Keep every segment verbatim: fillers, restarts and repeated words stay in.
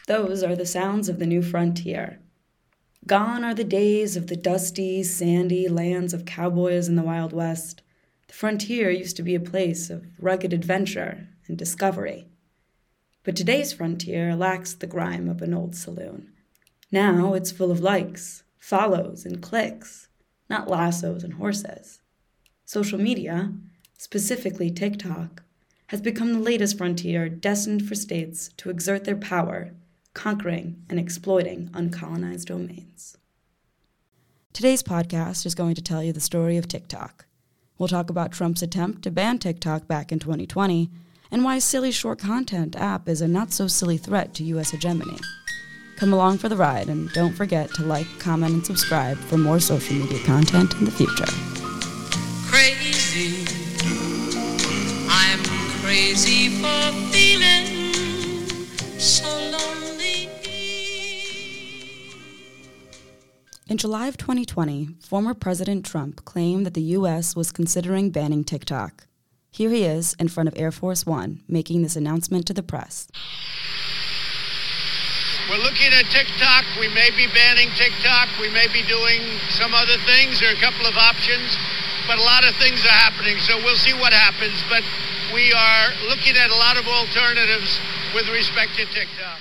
Those are the sounds of the new frontier. Gone are the days of the dusty, sandy lands of cowboys in the Wild West. The frontier used to be a place of rugged adventure and discovery. But today's frontier lacks the grime of an old saloon. Now it's full of likes, follows, and clicks, not lassos and horses. Social media, specifically TikTok, has become the latest frontier destined for states to exert their power, conquering and exploiting uncolonized domains. Today's podcast is going to tell you the story of TikTok. We'll talk about Trump's attempt to ban TikTok back in twenty twenty, and why silly short content app is a not-so-silly threat to U S hegemony. Come along for the ride, and don't forget to like, comment, and subscribe for more social media content in the future. Crazy, I'm crazy for feeling so lonely. In July of twenty twenty, former President Trump claimed that the U S was considering banning TikTok. Here he is in front of Air Force One, making this announcement to the press. We're looking at TikTok. We may be banning TikTok. We may be doing some other things. There are a couple of options, but a lot of things are happening, so we'll see what happens. But we are looking at a lot of alternatives with respect to TikTok.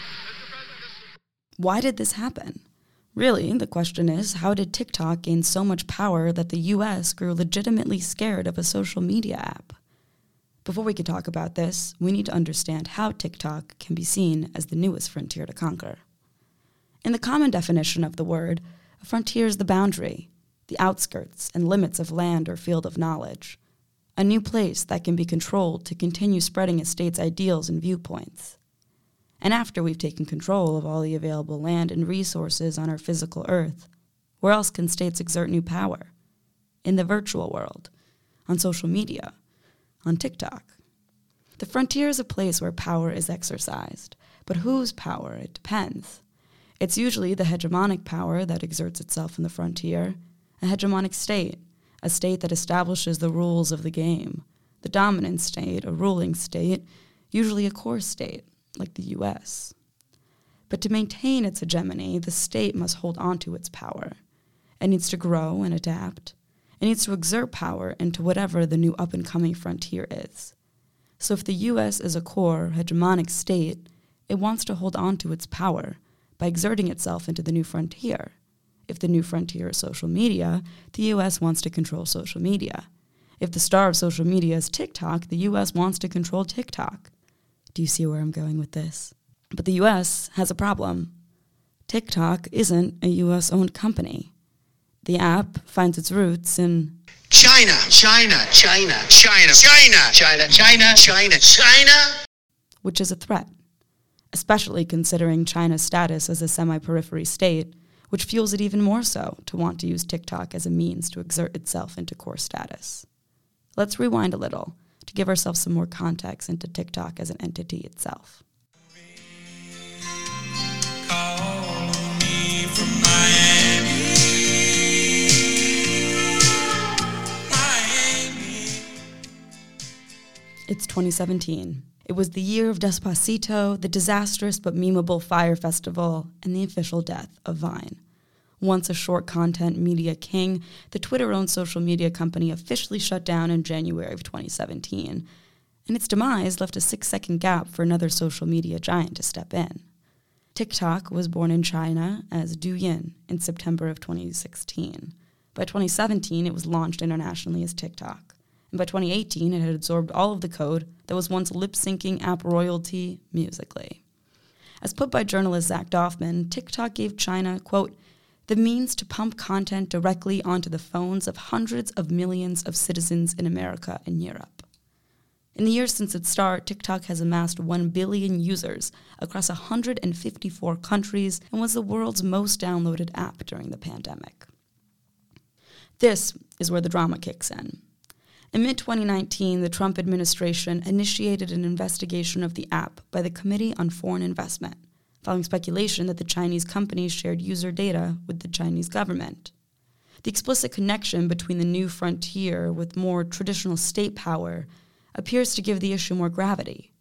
Why did this happen? Really, the question is, how did TikTok gain so much power that the U S grew legitimately scared of a social media app? Before we can talk about this, we need to understand how TikTok can be seen as the newest frontier to conquer. In the common definition of the word, a frontier is the boundary, the outskirts and limits of land or field of knowledge, a new place that can be controlled to continue spreading a state's ideals and viewpoints. And after we've taken control of all the available land and resources on our physical earth, where else can states exert new power? In the virtual world, on social media, on TikTok. The frontier is a place where power is exercised, but whose power? It depends. It's usually the hegemonic power that exerts itself in the frontier, a hegemonic state, a state that establishes the rules of the game, the dominant state, a ruling state, usually a core state, like the U S. But to maintain its hegemony, the state must hold on to its power. It needs to grow and adapt. It needs to exert power into whatever the new up-and-coming frontier is. So if the U S is a core, hegemonic state, it wants to hold on to its power by exerting itself into the new frontier. If the new frontier is social media, the U S wants to control social media. If the star of social media is TikTok, the U S wants to control TikTok. Do you see where I'm going with this? But the U S has a problem. TikTok isn't a U S-owned company. The app finds its roots in China, China, China, China, China, China, China, China, China, which is a threat, especially considering China's status as a semi-periphery state, which fuels it even more so to want to use TikTok as a means to exert itself into core status. Let's rewind a little to give ourselves some more context into TikTok as an entity itself. Call me from Miami. It's twenty seventeen. It was the year of Despacito, the disastrous but memeable Fyre Festival, and the official death of Vine. Once a short content media king, the Twitter-owned social media company officially shut down in January of twenty seventeen, and its demise left a six-second gap for another social media giant to step in. TikTok was born in China as Douyin in September of twenty sixteen. By twenty seventeen, it was launched internationally as TikTok. And by twenty eighteen, it had absorbed all of the code that was once lip-syncing app royalty Musical.ly. As put by journalist Zach Doffman, TikTok gave China, quote, the means to pump content directly onto the phones of hundreds of millions of citizens in America and Europe. In the years since its start, TikTok has amassed one billion users across one hundred fifty-four countries and was the world's most downloaded app during the pandemic. This is where the drama kicks in. In mid twenty nineteen, the Trump administration initiated an investigation of the app by the Committee on Foreign Investment, following speculation that the Chinese companies shared user data with the Chinese government. The explicit connection between the new frontier with more traditional state power appears to give the issue more gravity.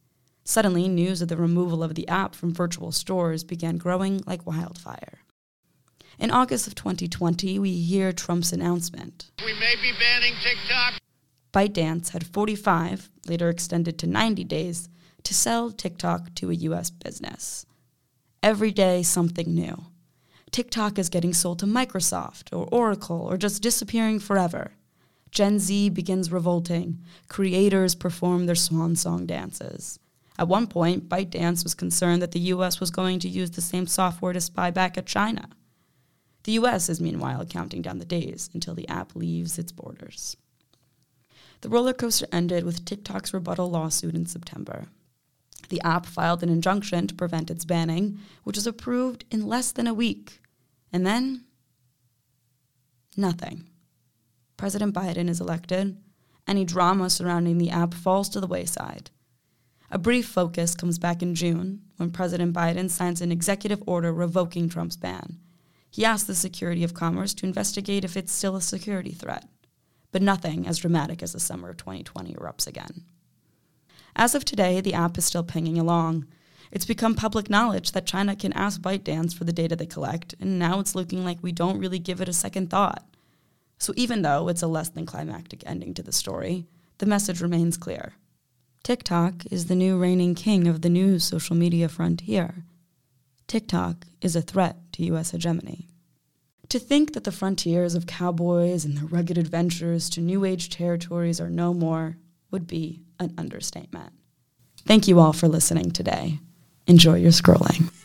Suddenly, news of the removal of the app from virtual stores began growing like wildfire. In August of twenty twenty, we hear Trump's announcement. We may be banning TikTok. ByteDance had forty-five, later extended to ninety days, to sell TikTok to a U S business. Every day, something new. TikTok is getting sold to Microsoft or Oracle or just disappearing forever. Gen Z begins revolting. Creators perform their swan song dances. At one point, ByteDance was concerned that the U S was going to use the same software to spy back at China. The U S is meanwhile counting down the days until the app leaves its borders. The roller coaster ended with TikTok's rebuttal lawsuit in September. The app filed an injunction to prevent its banning, which was approved in less than a week. And then, nothing. President Biden is elected. Any drama surrounding the app falls to the wayside. A brief focus comes back in June when President Biden signs an executive order revoking Trump's ban. He asked the Secretary of Commerce to investigate if it's still a security threat. But nothing as dramatic as the summer of twenty twenty erupts again. As of today, the app is still pinging along. It's become public knowledge that China can ask ByteDance for the data they collect, and now it's looking like we don't really give it a second thought. So even though it's a less than climactic ending to the story, the message remains clear. TikTok is the new reigning king of the new social media frontier. TikTok is a threat to U S hegemony. To think that the frontiers of cowboys and their rugged adventures to new age territories are no more would be an understatement. Thank you all for listening today. Enjoy your scrolling.